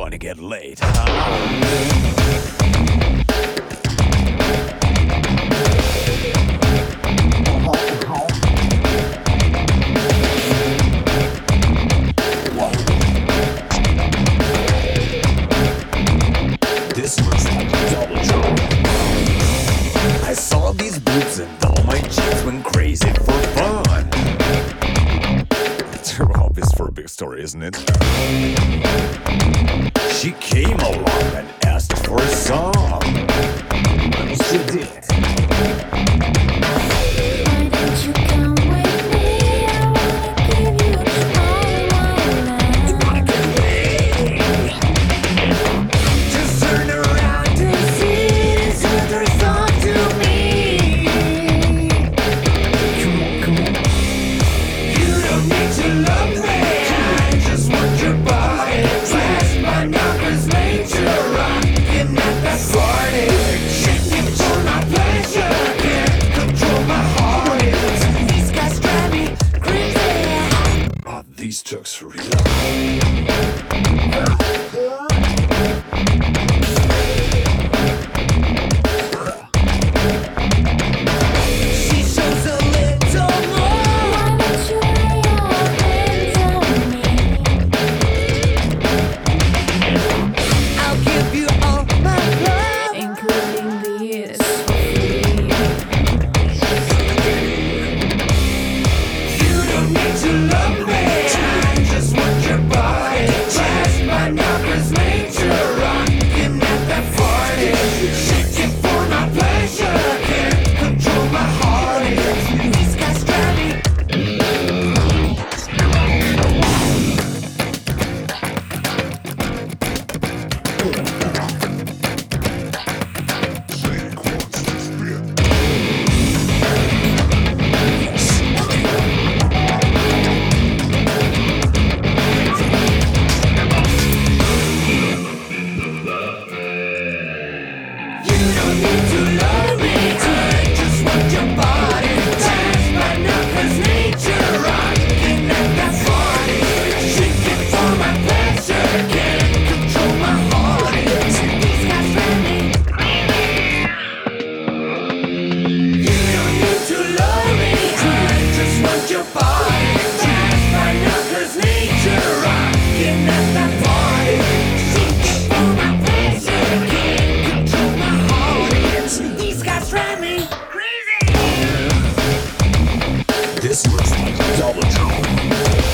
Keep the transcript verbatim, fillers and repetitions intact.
wanna get laid, huh? This looks like a double trouble. I saw these boobs and all my cheeks went crazy for fun. Too obvious for a big story, isn't it? She came along and asked for a song. She did. Why don't you come with me? I wanna give you all my love. You wanna get laid? Just turn around to see this other song to me. Come on, come on. You don't need to love me. I just want your body. Blast my numbers, made you rockin' at that party. Shaking for my pleasure, can't control my heart. These guys drive me crazy. Oh, these jokes are real. She shows a little more. Why don't you lay your hands on me? I'll give you all my love, including this for free. You don't need to love me. I just want your body. Blast my numbers, made you rockin' at that party. Shaking for my pleasure, can't control my heart. These guys drive me. You don't need to love me. I just want your body. Blast my numbers, nature rockin' at that party. Shaking for my pleasure, can't control my heart. These guys drive me. You don't need to love me. I just want your body. Blast my numbers, nature rockin' at that party. Shaking for my pleasure, can't control my heart. These guys drive me crazy. This looks like a double trouble.